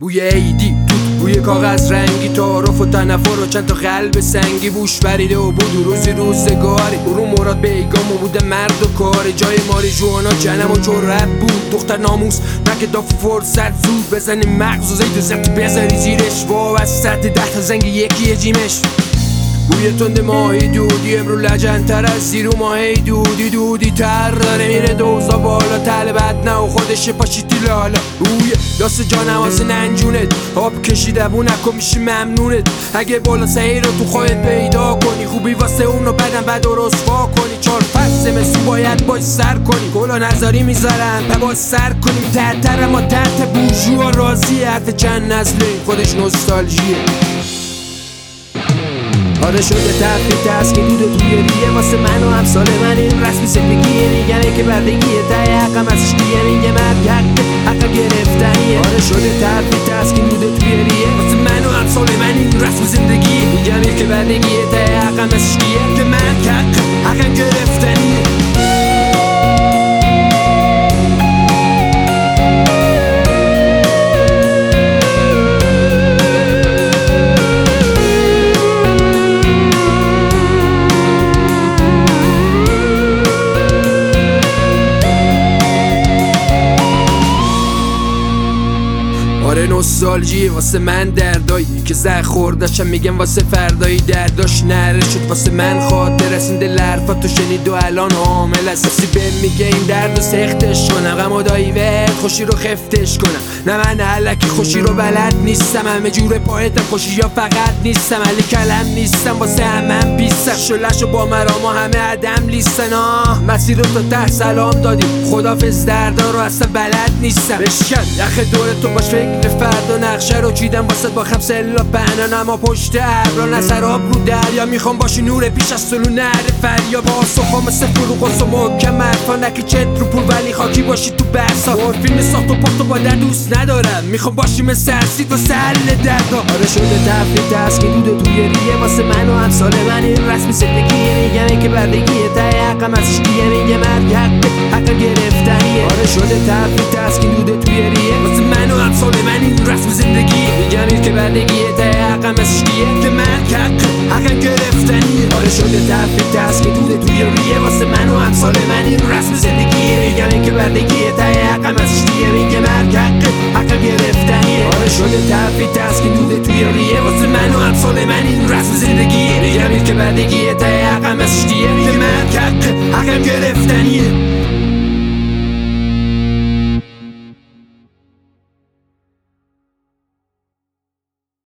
بوی عیدی بوی کاغذ رنگی، تعارف و تنفر و چند تا قلب سنگی، بوش بریده و بود روزی روزگاری، برو مراد بیگام و بوده مرد و کاری، جای ماری جوانا جنم و جرأت بود، دختر ناموس نکه داف فرصت زود بزنی مغز و زید و زفت بذاری زیرش، وابسته 10 تا زنگ یکی جیمش. بوی تند ماهی دودی امرو لجن تر از زیرو ماهی دودی تر داره میره دوزا بالا، تل بد نه و خودش پاشیتی لالا. بوی داست جانم واسه ننجونت، آب کشیده بو نکن میشی ممنونت، اگه بالا سعی رو تو خواهد پیدا کنی، خوبی واسه اونو بدن بد و رسوا کنی، 4 فصل مسو باید باش سر کنی، گلا نظاری میذارن و باش سر کنیم، تحتر ما تحت بوجوها راضیه، حرف چند نسله خودش نوستالژیه. آره شده تفریط هست که دود توی ریه، واسه من و امثال من این رسمی زندگیه، میگن که بردگیه ته حقم ازش دیگه، میگه مرد حق گرفتنیه. آره شده تفریط هست که دود توی ریه، واسه من و امثال من این رسمی زندگیه، میگن که بردگیه ته حقم ازش دیگه، که مرد حق گرفتنیه. آره نوستالژی واسه من دردایی که زخ خوردشم، میگم واسه فردایی درداش نره شد، واسه من خاطر رسنده لرفا تو شنید و الان حامل است، کسی به میگه این درد و سختش کنم، غم و دایوت خوشی رو خفتش کنم، نه من علکی خوشی رو بلد نیستم، همه جور پایتم خوشی یا فقط نیستم، علی کلم نیستم واسه همم پیستم، شلش و با مراما همه عدم لیستن، مسیر رو تا ته سلام دادیم، خدافز دردا رو اصلا بلد نیستم، بشکن یخ دور تو باش فکر فردا، نقشه رو چیدم واسه با خمسلا بنان، اما پشت ابرا نسراب رو دریا، میخوام باشی نور پیش از طلوع نهر فریا، با صفا مثل فروغ و محکم حرفا، نکی چت رو پول ولی خاکی باشی تو بحثا، فیلم ساخت و پاک تو با در دوست ندارم، میخوام باشی مثل ارسید واسه حل دردا. آره شده تفریط هست که دود توی ریه، واسه من و امثال من این رسمی زندگیه، میگن که بردگیه ته حقم ازش دیگه، میگه مرد حق گرفتنیه. آره شده تفریط هست که دود توی ریه، واسه من و امثال من این رسم زندگی، میگن که بردگیه ته حقم ازش دیگه، که مرد حق گرفتنیه. آره شده تفریط هست که دود توی ریه، واسه من و امثال من این رسم زندگی، میگن که بردگیه ته حقم ازش دیگه، میگه مرد حق گرفتنیه. آره شده تفریط هست که دود توی ریه، واسه من و امثال من این رسم زندگی، میگن که بردگیه ته حقم ازش دیگه، میگه مرد حق گرفتنیه.